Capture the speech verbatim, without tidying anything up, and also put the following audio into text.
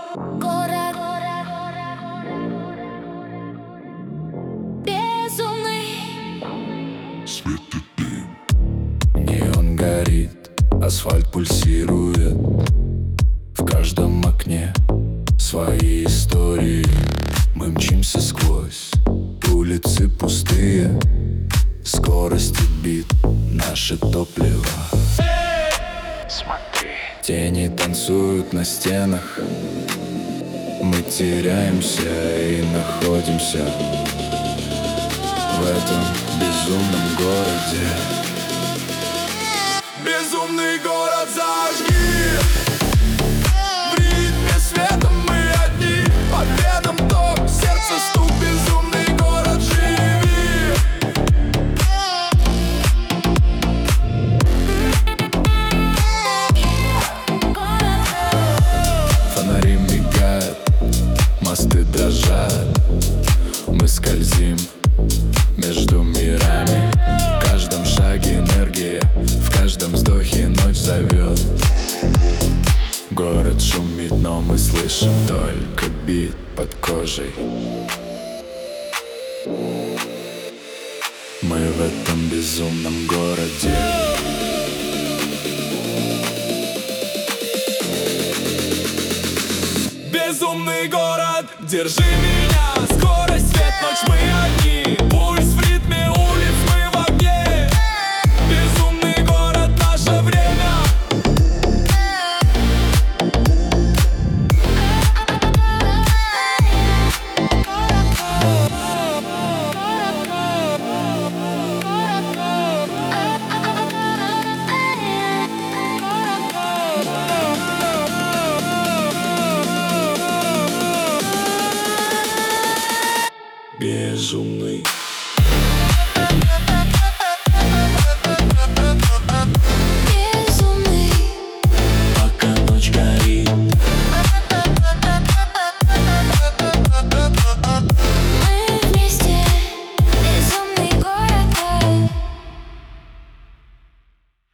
Город безумный. Свет и дым. Неон горит, асфальт пульсирует. В каждом окне свои истории. Мы мчимся сквозь улицы пустые. Скорость и бит — наше топливо. Смотри, тени танцуют на стенах. Мы теряемся и находимся в этом безумном городе. Безумный город, зажги! В ритме света мы одни. По венам ток, сердце стук. Безумный город, живи! Фонари мигают, мосты дрожат. Мы скользим между мирами. В каждом шаге энергия, в каждом вздохе ночь зовет. Город шумит, но мы слышим только бит под кожей. Мы в этом безумном городе. Безумный город, держи меня. Скорость, свет, ночь, мы одни. Пульс в ритме улиц, мы в огне. Безумный город, наше время. Безумный